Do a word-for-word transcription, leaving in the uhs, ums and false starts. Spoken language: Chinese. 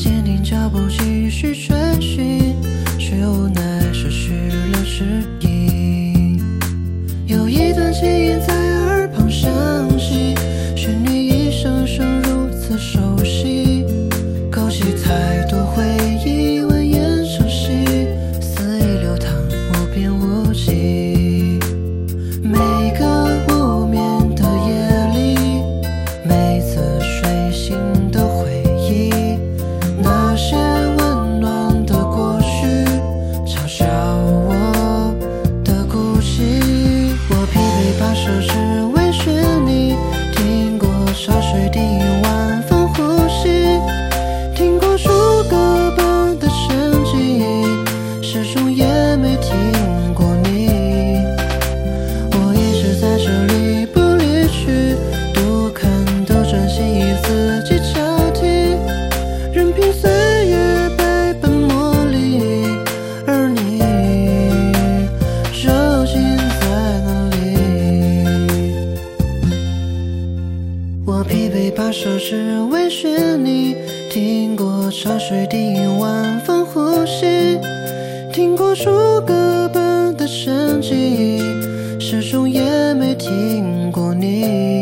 坚定脚步继续追寻，却无奈失去了指引。有一段记忆在耳旁响起，旋律一声声如此熟悉，勾起太多回忆蜿蜒成溪，肆意流淌无边无际。每个无眠的夜里，每次睡醒的回忆，那些温暖的过去嘲笑我的孤寂。我疲惫把手指微醺你，听过潮水第一晚风呼吸，听过数个般的沉寂，始终也没听过你。我一直在这里不离去，多看都专心与自己交替，任凭岁月背叛磨砺，而你究竟在哪里？我疲惫把手指微醺你，听过潮水第一晚风呼吸，听过数个般的沉寂，始终也没听过你。